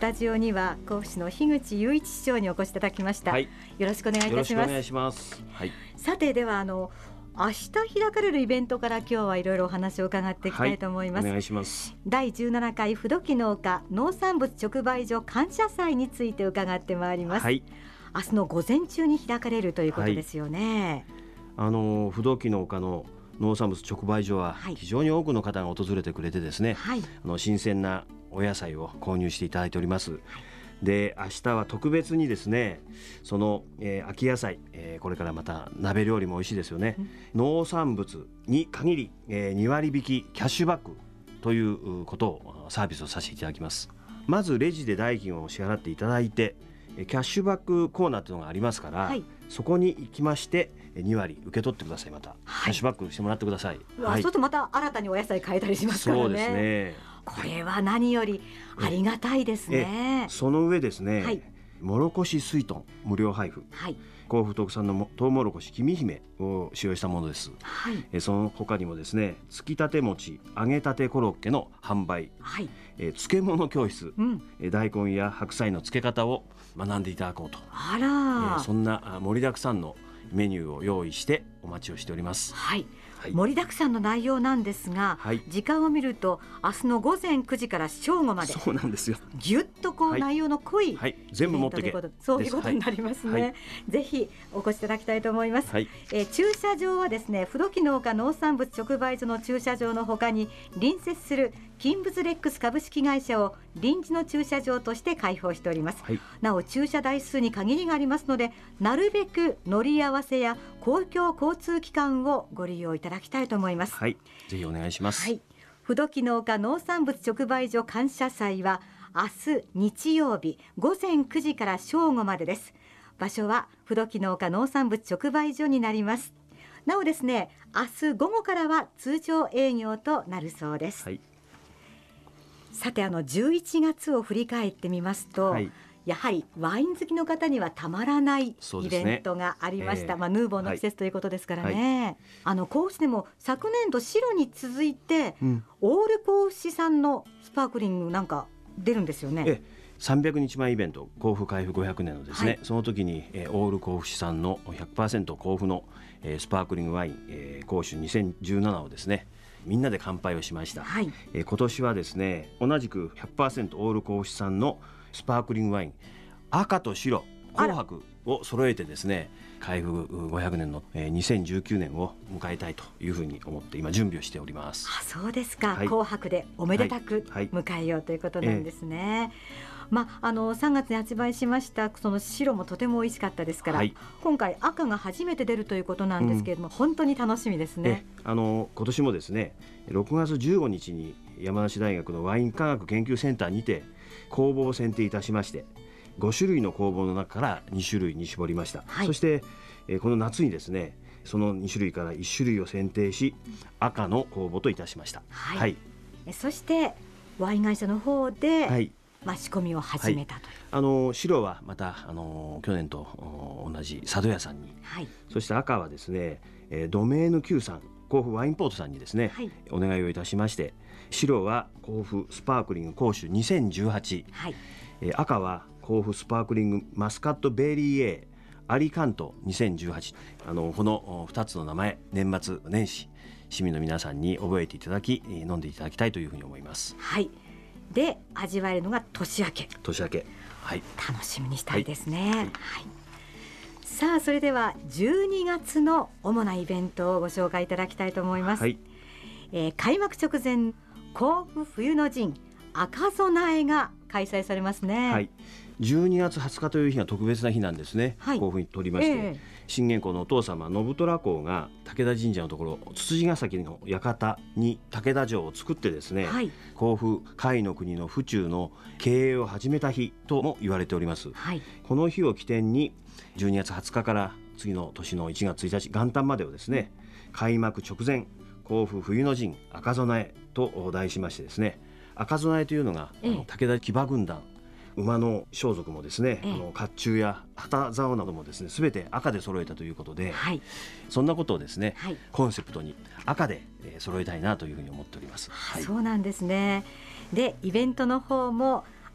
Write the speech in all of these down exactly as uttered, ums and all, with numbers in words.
タジオには甲府市の樋口雄一市長にお越しいただきました、はい、よろしくお願いいたします。よろしくお願いします、はい、さてではあの明日開かれるイベントから今日はいろいろお話を伺っていきたいと思います、はい、お願いします。だいじゅうななかい不土木農家農産物直売所感謝祭について伺ってまいります、はい、明日の午前中に開かれるということですよね、 はい、あの不土木農家の農産物直売所は非常に多くの方が訪れてくれてですね、はい、あの新鮮なお野菜を購入していただいております。で明日は特別にですねその、えー、秋野菜、えー、これからまた鍋料理も美味しいですよね、うん、農産物に限り、えー、にわり引きキャッシュバックということをサービスをさせていただきます。まずレジで代金を支払っていただいてキャッシュバックコーナーというのがありますから、はい、そこに行きましてにわり受け取ってください。また、はい、キャッシュバックしてもらってください、 はい、そうするとまた新たにお野菜買えたりしますからね。 そうですね、 これは何よりありがたいですね。 その上ですね、はい、もろこし水豚無料配布、はい、甲府特産のトウモロコシきみひめを使用したものです、はい、えその他にもですねつきたて餅揚げたてコロッケの販売、はい、え漬物教室、うん、え大根や白菜の漬け方を学んでいただこうと、あら、えそんな盛りだくさんのメニューを用意してお待ちをしております、 はいはい、盛りだくさんの内容なんですが、はい、時間を見ると明日の午前くじから正午まで、 そうなんですよ、 ぎゅっとこう内容の濃い、 はい、全部持ってけそういうことになりますね、はい、ぜひお越しいただきたいと思います、はい、えー、駐車場はですね不土木農家農産物直売所の駐車場の他に隣接する金物レックス株式会社を臨時の駐車場として開放しております、はい、なお駐車台数に限りがありますのでなるべく乗り合わせや公共交通機関をご利用いただきたいと思います、 はい、ぜひお願いします、はい、 不土木農家農産物直売所感謝祭は明日日曜日午前くじから正午までです。場所は不土木農家農産物直売所になります。なおですね明日午後からは通常営業となるそうです、はい、さてあのじゅういちがつを振り返ってみますと、はい、やはりワイン好きの方にはたまらないイベントがありました、ねえーまあ、ヌーボーの季節ということですからね、はい、あの甲府市でも昨年度白に続いて、うん、オール甲府市産のスパークリングなんか出るんですよね。えさんびゃくにちまえイベント甲府開府ごひゃくねんのですね、はい、その時に、えー、オール甲府市産の ひゃくパーセント 甲府の、えー、スパークリングワイン、えー、甲州にせんじゅうななをですねみんなで乾杯をしました、はい、えー、今年はですね同じく ひゃくパーセント オール甲府市産のスパークリングワイン赤と白紅白を揃えてですね開府ごひゃくねんの、えー、にせんじゅうきゅうねんを迎えたいというふうに思って今準備をしております。 あ、そうですか、はい、紅白でおめでたく迎えようということなんですね、はいはい、えーまあ、あのさんがつに発売しましたその白もとても美味しかったですから、はい、今回赤が初めて出るということなんですけれども、うん、本当に楽しみですね。 あの今年もですねろくがつじゅうごにちに山梨大学のワイン科学研究センターにて酵母を選定いたしましてごしゅるいの酵母の中からにしゅるいに絞りました、はい、そして、えー、この夏にですねそのにしゅるいからいっしゅるいを選定し赤の酵母といたしました、はいはい、 そしてワイン会社の方で、はい、まあ、仕込みを始めたという、はい、 あの白はまたあの去年と同じ佐渡屋さんに、はい、そして赤はですね、えー、ドメーヌ Q さん甲府ワインポートさんにですね、はい、お願いをいたしまして白は甲府スパークリング甲州にせんじゅうはち、はい、えー、赤は甲府スパークリングマスカットベリー A アリカントにせんじゅうはち、あのこのふたつの名前年末年始市民の皆さんに覚えていただき飲んでいただきたいというふうに思います。 はい、で味わえるのが年明け年明け、はい、 楽しみにしたいですね、はいはい、さあそれではじゅうにがつの主なイベントをご紹介いただきたいと思います、はい、えー、開幕直前甲府冬の陣赤備えが開催されますね、はい、 じゅうにがつはつかという日が特別な日なんですね、はい、甲府にとりまして、えー、信玄公のお父様信虎公が武田神社のところつつじヶ崎の館に武田城を作ってですね、はい、甲府甲斐の国の府中の経営を始めた日とも言われております、はい、この日を起点にじゅうにがつはつかから次の年のいちがつついたち元旦までをですね開幕直前甲府冬の陣赤備えと題しましてですね赤備えというのが、ええ、あの武田騎馬軍団馬の装束もですね、ええ、あの甲冑や旗竿などもですね全て赤で揃えたということで、はい、そんなことをですね、はい、コンセプトに赤で、えー、揃えたいなというふうに思っております、 はい、そうなんですね。でイベントの方も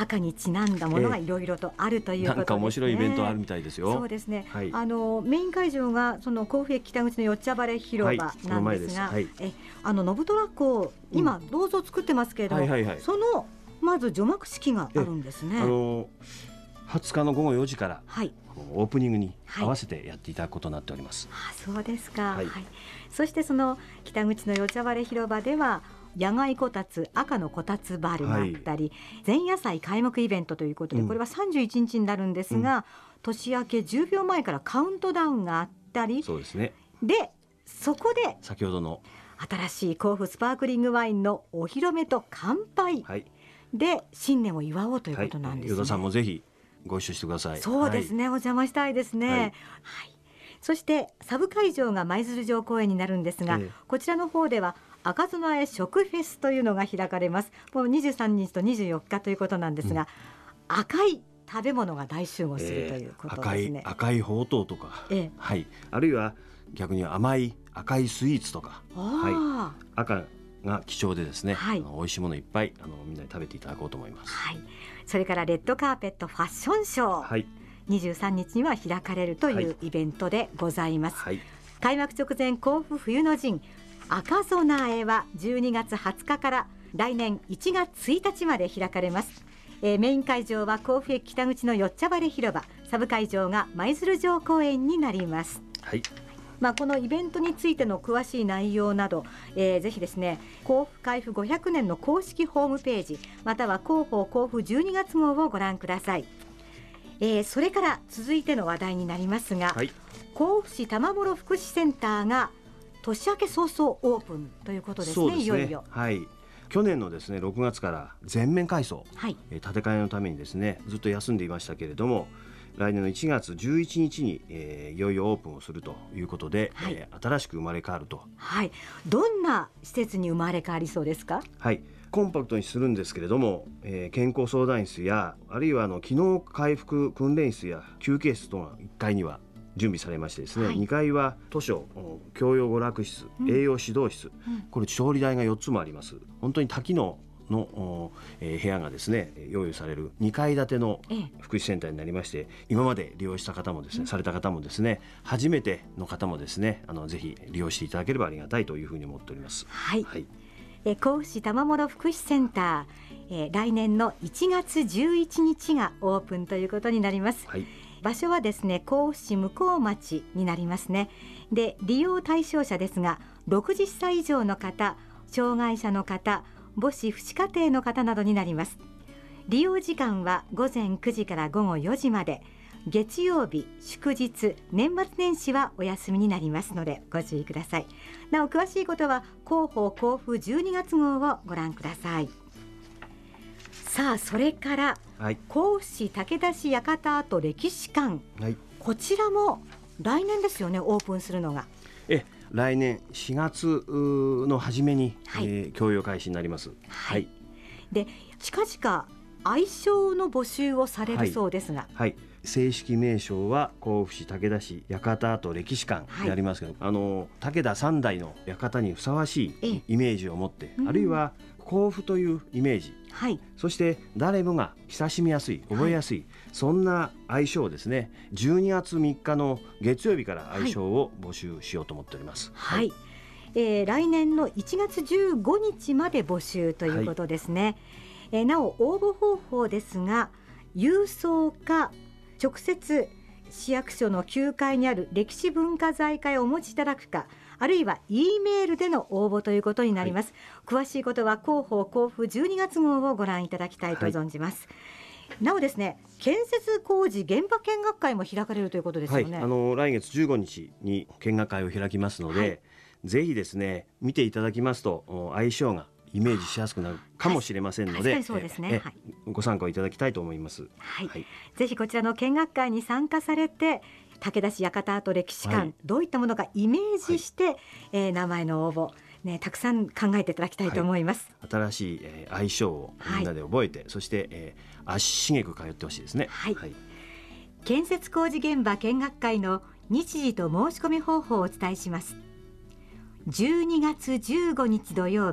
赤にちなんだものがいろいろとあるということですね。 なんか面白いイベントあるみたいですよ。 そうですね、 はい、 あのメイン会場がその甲府駅北口のよっちゃばれ広場なんですが、はい、えあのノブトラ港今銅像作ってますけれども、うんはいはいはい、そのまず除幕式があるんですね。 あのはつかのごごよじから、はい、オープニングに合わせてやっていただくことになっております。 はい、あそうですか、はいはい、そしてその北口のよっちゃばれ広場では野外こたつ赤のこたつバルがあったり、はい、前夜祭開幕イベントということで、うん、これはさんじゅういちにちになるんですが、うん、年明けじゅうびょうまえからカウントダウンがあったり、 そうですね、 でそこで先ほどの新しい甲府スパークリングワインのお披露目と乾杯で新年を祝おうということなんですね。 与田さんもぜひご一緒してください。 そうですね、はい、お邪魔したいですね、はいはい、そしてサブ会場が舞鶴城公園になるんですが、ええ、こちらの方では赤備え食フェスというのが開かれます。もうにじゅうさんにちとにじゅうよっかということなんですが、うん、赤い食べ物が大集合するということですね。 えー、赤い、赤いほうとうとか、ええはい、あるいは逆に甘い赤いスイーツとか、はい、赤が貴重でですね、はい、あの美味しいものいっぱいあのみんなに食べていただこうと思います。 はい、それからレッドカーペットファッションショー、はい、にじゅうさんにちには開かれるというイベントでございます。はい、開幕直前甲府冬の陣赤備えはじゅうにがつはつかから来年いちがつついたちまで開かれます。えー、メイン会場は甲府駅北口のよっちゃばれ広場、サブ会場が舞鶴城公園になります。はい、まあ、このイベントについての詳しい内容など、えー、ぜひですね甲府開府ごひゃくねんの公式ホームページまたは広報甲府じゅうにがつごうをご覧ください。えー、それから続いての話題になりますが、はい、甲府市玉諸福祉センターが年明け早々オープンということです ね, そうですねいよいよ、 はい、去年のですねろくがつから全面改装、はい、えー、建て替えのためにですねずっと休んでいましたけれども、来年のいちがつじゅういちにちに、えー、いよいよオープンをするということで、はい、えー、新しく生まれ変わると、 はい、どんな施設に生まれ変わりそうですか？ はい、コンパクトにするんですけれども、えー、健康相談室やあるいはあの機能回復訓練室や休憩室とがいっかいには準備されましてですね、はい、にかいは図書、教養娯楽室、うん、栄養指導室、うん、これ調理台がよっつもあります。本当に多機能の、えー、部屋がですね用意されるにかい建ての福祉センターになりまして、今まで利用した方もですね、うん、された方もですね初めての方もですねあのぜひ利用していただければありがたいというふうに思っております。 はい、はい、え甲府市玉諸福祉センター、えー、来年のいちがつじゅういちにちがオープンということになります。はい、場所はですね甲府市向町になりますね。で利用対象者ですがろくじゅっさい以上の方、障害者の方、母子父子家庭の方などになります。利用時間はごぜんくじからごごよじまで、月曜日、祝日、年末年始はお休みになりますのでご注意ください。なお詳しいことは広報甲府じゅうにがつごうをご覧ください。さあそれから、はい、甲府市武田市館跡歴史館、はい、こちらも来年ですよねオープンするのが。 え来年しがつの初めに、はい、えー、供用開始になります。 はい、で近々愛称の募集をされるそうですが、 はいはい、正式名称は甲府市武田市館跡歴史館でありますけど、はい、あの武田三代の館にふさわしいイメージを持って、あるいは甲府というイメージ、はい、そして誰もが親しみやすい、覚えやすい、はい、そんな愛称をですねじゅうにがつみっかの月曜日から愛称を募集しようと思っております。 はい、はい、えー、来年のいちがつじゅうごにちまで募集ということですね。はい、えー、なお応募方法ですが郵送か直接市役所のきゅうかいにある歴史文化財課へお持ちいただくか、あるいは E メールでの応募ということになります。はい、詳しいことは広報甲府じゅうにがつごうをご覧いただきたいと存じます。はい、なおですね建設工事現場見学会も開かれるということですよね。 はい、あの来月じゅうごにちに見学会を開きますので、はい、ぜひですね見ていただきますと相性がイメージしやすくなるかもしれませんので、 そうですね、はい、 ご参加をいただきたいと思います。 はいはい、ぜひこちらの見学会に参加されて武田市館跡歴史館、はい、どういったものかイメージして、はい、えー、名前の応募、ね、たくさん考えていただきたいと思います。 はい、新しい、えー、愛称をみんなで覚えて、はい、そして、えー、足しげく通ってほしいですね。 はいはい、建設工事現場見学会の日時と申し込み方法をお伝えします。じゅうにがつじゅうごにち土曜日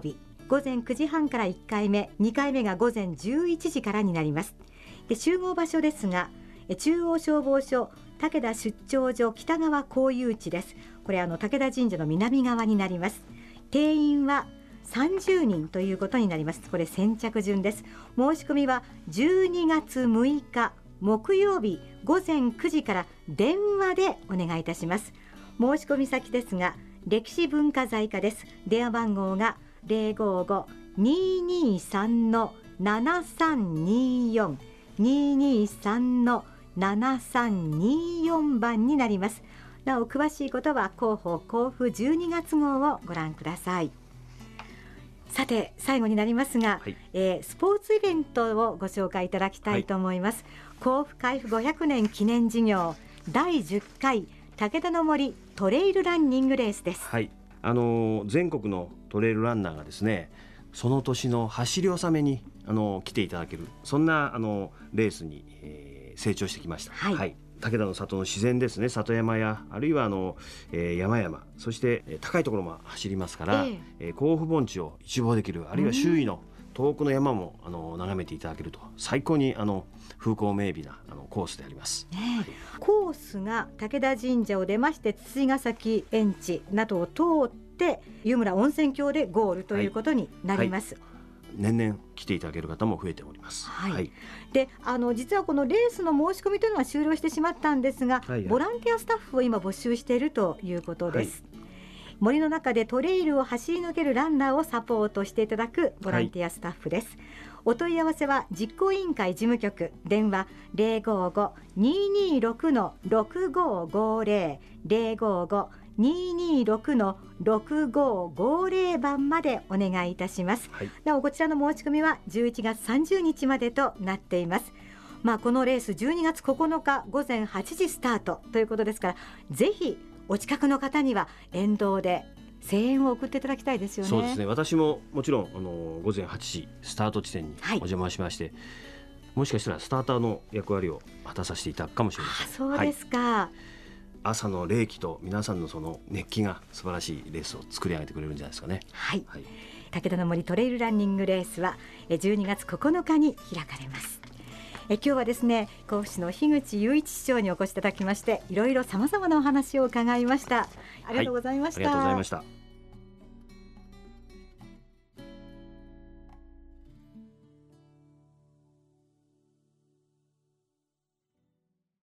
午前くじはんからいっかいめ、にかいめが午前じゅういちじからになります。で集合場所ですが、中央消防署武田出張所北側交友地です。これあの武田神社の南側になります。定員はさんじゅうにんということになります。これ先着順です。申し込みはじゅうにがつむいか木曜日午前くじから電話でお願いいたします。申し込み先ですが、歴史文化財課です。電話番号が ゼロごーごーにーにーさんのななさんにーよん にーにーさんのななさんにーよん番になります。なお詳しいことは広報交付じゅうにがつ号をご覧ください。さて最後になりますが、はい、えー、スポーツイベントをご紹介いただきたいと思います。はい、甲府海部ごひゃくねん記念事業だいじゅっかい武田の森トレイルランニングレースです。 はい、あのー、全国のトレイルランナーがですね、その年の走り納めにあのー、来ていただける、そんなあのー、レースに、えー、成長してきました。はい、はい、武田の里の自然ですね、里山やあるいはあの、えー、山々、そして、えー、高いところも走りますから、えーえー、甲府盆地を一望できる、あるいは周囲の遠くの山もあの眺めていただけると、最高にあの風光明媚なあのコースであります。ね、はい、 コースが武田神社を出まして、筒ヶ崎園地などを通って湯村温泉郷でゴールということになります。はいはい、 年々来ていただける方も増えております。 はいはい、であの実はこのレースの申し込みというのは終了してしまったんですが、はいはい、ボランティアスタッフを今募集しているということです。はい、森の中でトレイルを走り抜けるランナーをサポートしていただくボランティアスタッフです。はい、お問い合わせは実行委員会事務局、電話 ゼロごーごーにーにーろくのろくごーごーぜろ ゼロごーごーにーにーろくのろくごーごーぜろ番までお願いいたします。はい、なおこちらの申し込みはじゅういちがつさんじゅうにちまでとなっています。まあ、このレースじゅうにがつここのか午前はちじスタートということですから、ぜひお近くの方には沿道で声援を送っていただきたいですよね。 そうですね、私ももちろんあの午前はちじスタート地点にお邪魔しまして、はい、もしかしたらスターターの役割を果たさせていただくかもしれません。 あ、そうですか。はい、 朝の冷気と皆さんのその熱気が素晴らしいレースを作り上げてくれるんじゃないですかね。 はい、はい、武田の森トレイルランニングレースはじゅうにがつここのかに開かれます。え今日はですね、甲府市の樋口雄一市長にお越しいただきまして、いろいろ様々なお話を伺いました。ありがとうございました。 はい、ありがとうございました。